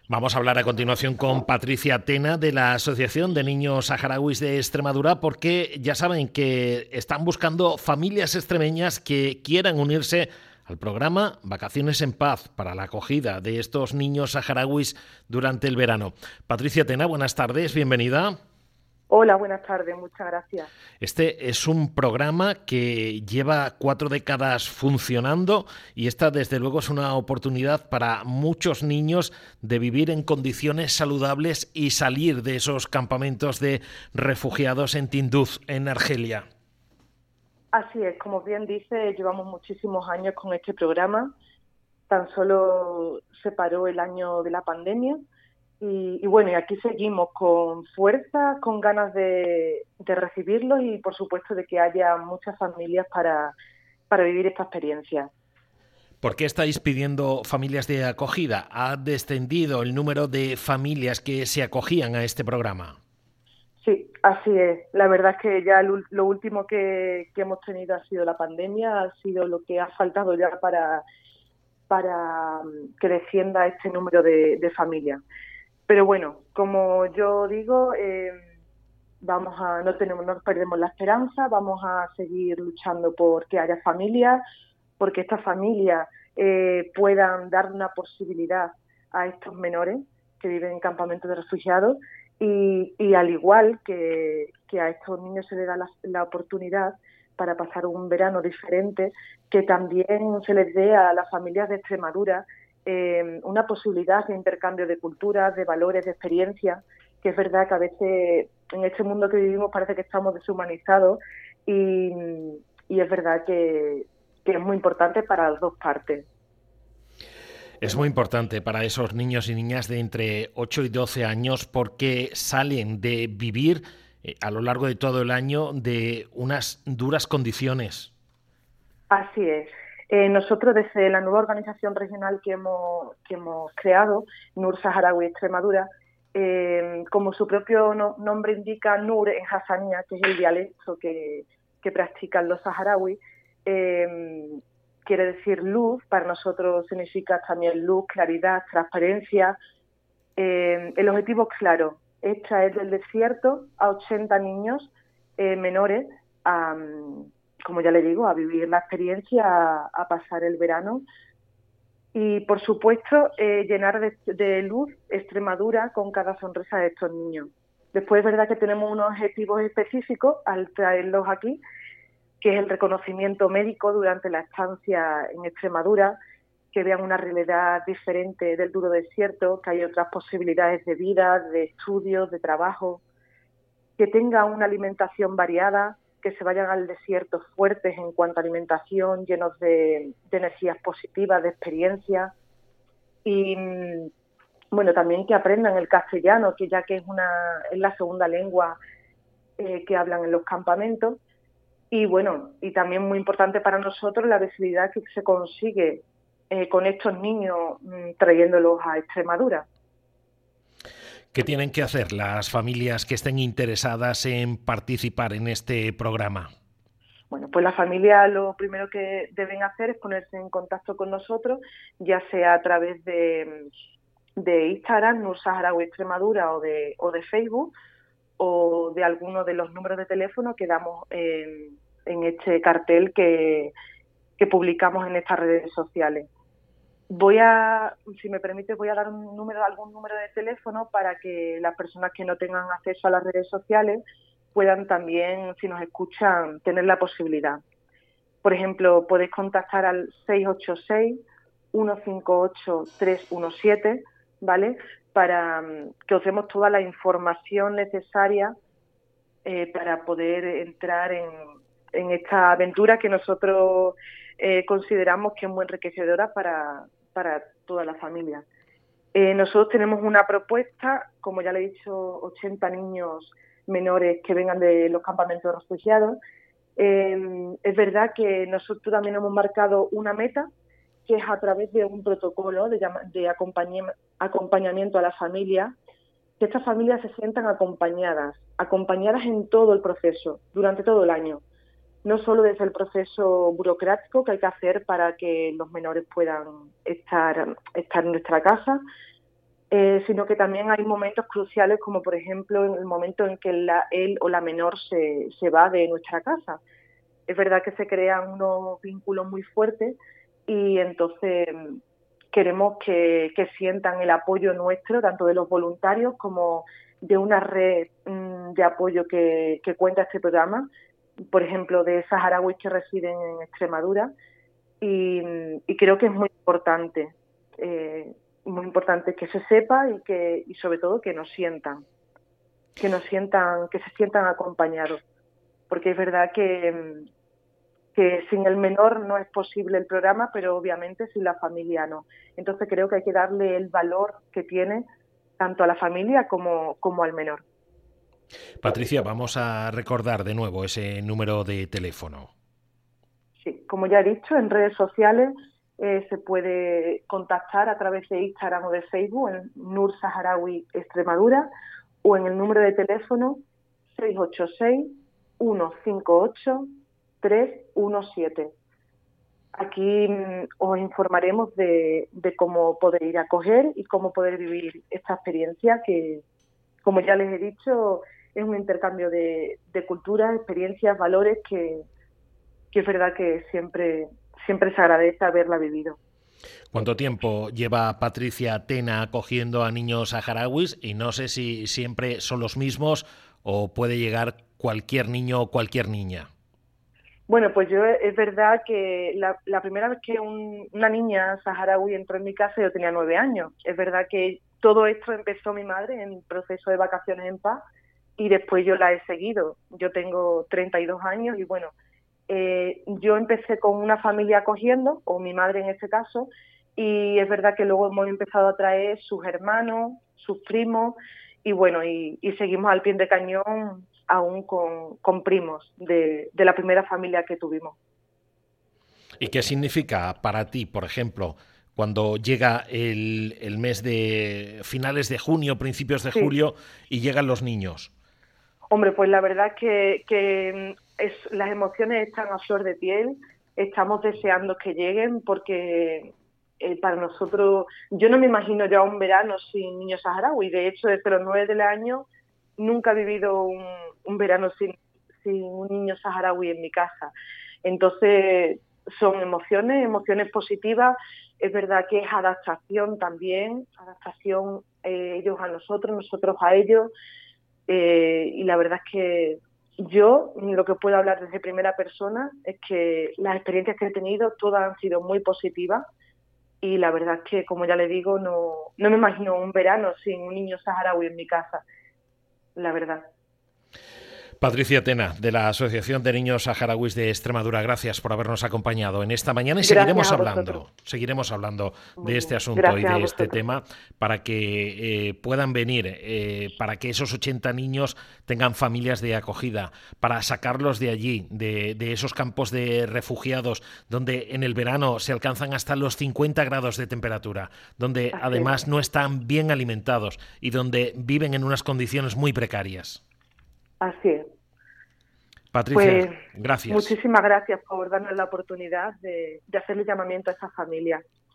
Vamos a hablar a continuación con Patricia Tena de la Asociación de Niños Saharauis de Extremadura, porque ya saben que están buscando familias extremeñas que quieran unirse al programa Vacaciones en Paz para la acogida de estos niños saharauis durante el verano. Patricia Tena, buenas tardes, bienvenida. Hola, buenas tardes, muchas gracias. Este es un programa que lleva 4 décadas funcionando y esta desde luego es una oportunidad para muchos niños de vivir en condiciones saludables y salir de esos campamentos de refugiados en Tinduf, en Argelia. Así es, como bien dice, llevamos muchísimos años con este programa. Tan solo se paró el año de la pandemia y bueno, y aquí seguimos con fuerza, con ganas de recibirlos y por supuesto de que haya muchas familias para vivir esta experiencia. ¿Por qué estáis pidiendo familias de acogida? ¿Ha descendido el número de familias que se acogían a este programa? Sí, así es. La verdad es que ya lo último que hemos tenido ha sido la pandemia, ha sido lo que ha faltado ya para que descienda este número de familias. Pero bueno, como yo digo, no perdemos la esperanza, vamos a seguir luchando por que haya familias, porque estas familias puedan dar una posibilidad a estos menores que viven en campamentos de refugiados y al igual que a estos niños se les da la oportunidad para pasar un verano diferente, que también se les dé a las familias de Extremadura una posibilidad de intercambio de culturas, de valores, de experiencias, que es verdad que a veces en este mundo que vivimos parece que estamos deshumanizados y, y es verdad que es muy importante para las dos partes. Es muy importante para esos niños y niñas de entre 8 y 12 años porque salen de vivir a lo largo de todo el año de unas duras condiciones. Así es. Nosotros desde la nueva organización regional que hemos creado, NUR Saharaui Extremadura, como su propio nombre indica, NUR en Hassanía, que es el dialecto que practican los saharauis, eh, quiere decir luz, para nosotros significa también luz, claridad, transparencia. El objetivo es claro, es traer del desierto a 80 niños menores a, como ya le digo, a vivir la experiencia, a pasar el verano y, por supuesto, llenar de luz Extremadura con cada sonrisa de estos niños. Después es verdad que tenemos unos objetivos específicos al traerlos aquí, que es el reconocimiento médico durante la estancia en Extremadura, que vean una realidad diferente del duro desierto, que hay otras posibilidades de vida, de estudios, de trabajo, que tengan una alimentación variada, que se vayan al desierto fuertes en cuanto a alimentación, llenos de energías positivas, de experiencia y bueno, también que aprendan el castellano, que ya que es la segunda lengua que hablan en los campamentos. Y bueno, y también muy importante para nosotros la visibilidad que se consigue con estos niños trayéndolos a Extremadura. ¿Qué tienen que hacer las familias que estén interesadas en participar en este programa? Bueno, pues la familia lo primero que deben hacer es ponerse en contacto con nosotros, ya sea a través de Instagram, Nur Saharaui Extremadura o de Facebook, o de alguno de los números de teléfono que damos en este cartel que publicamos en estas redes sociales. Si me permite, voy a dar algún número de teléfono para que las personas que no tengan acceso a las redes sociales puedan también, si nos escuchan, tener la posibilidad. Por ejemplo, podéis contactar al 686-158-317, ¿vale? Para que os demos toda la información necesaria para poder entrar en esta aventura que nosotros consideramos que es muy enriquecedora para toda la familia. Nosotros tenemos una propuesta, como ya le he dicho, 80 niños menores que vengan de los campamentos de refugiados. Es verdad que nosotros también hemos marcado una meta, que es a través de un protocolo de acompañamiento a la familia, que estas familias se sientan acompañadas en todo el proceso, durante todo el año. No solo desde el proceso burocrático que hay que hacer para que los menores puedan estar en nuestra casa, sino que también hay momentos cruciales, como por ejemplo en el momento en que él o la menor se va de nuestra casa. Es verdad que se crean unos vínculos muy fuertes y entonces queremos que sientan el apoyo nuestro, tanto de los voluntarios como de una red de apoyo que cuenta este programa, por ejemplo, de saharauis que residen en Extremadura, y creo que es muy importante que se sepa y sobre todo que que se sientan acompañados, porque es verdad que sin el menor no es posible el programa, pero obviamente sin la familia no. Entonces creo que hay que darle el valor que tiene tanto a la familia como al menor. Patricia, vamos a recordar de nuevo ese número de teléfono. Sí, como ya he dicho, en redes sociales se puede contactar a través de Instagram o de Facebook en Nur Saharaui Extremadura o en el número de teléfono 686-158-317. Aquí os informaremos de cómo poder ir a acoger y cómo poder vivir esta experiencia que, como ya les he dicho, es un intercambio de culturas, experiencias, valores que es verdad que siempre se agradece haberla vivido. ¿Cuánto tiempo lleva Patricia Tena acogiendo a niños saharauis? Y no sé si siempre son los mismos o puede llegar cualquier niño o cualquier niña. Bueno, pues es verdad que la primera vez que una niña saharaui entró en mi casa yo tenía 9 años. Es verdad que todo esto empezó mi madre en proceso de vacaciones en paz y después yo la he seguido. Yo tengo 32 años y bueno, yo empecé con una familia acogiendo, o mi madre en este caso, y es verdad que luego hemos empezado a traer sus hermanos, sus primos, y bueno, y seguimos al pie de cañón aún con primos de la primera familia que tuvimos. ¿Y qué significa para ti, por ejemplo, cuando llega el mes de finales de junio, principios de Sí. julio y llegan los niños? Hombre, pues la verdad que las emociones están a flor de piel, estamos deseando que lleguen porque para nosotros, yo no me imagino ya un verano sin niños saharaui. De hecho, desde los 9 del año nunca he vivido un verano sin un niño saharaui en mi casa. Entonces, son emociones positivas. Es verdad que es adaptación también, adaptación ellos a nosotros a ellos. Y la verdad es que yo lo que puedo hablar desde primera persona es que las experiencias que he tenido todas han sido muy positivas y la verdad es que, como ya le digo, no me imagino un verano sin un niño saharaui en mi casa, la verdad. Patricia Tena, de la Asociación de Niños Saharauis de Extremadura, gracias por habernos acompañado en esta mañana y Gracias a vosotros. seguiremos hablando Muy de bien. este asunto y Gracias a de este vosotros. tema para que puedan venir, para que esos 80 niños tengan familias de acogida, para sacarlos de allí, de esos campos de refugiados donde en el verano se alcanzan hasta los 50 grados de temperatura, donde Así es. además no están bien alimentados y donde viven en unas condiciones muy precarias. Así es. Patricia, Pues gracias. muchísimas gracias por darnos la oportunidad de hacer el llamamiento a estas familias.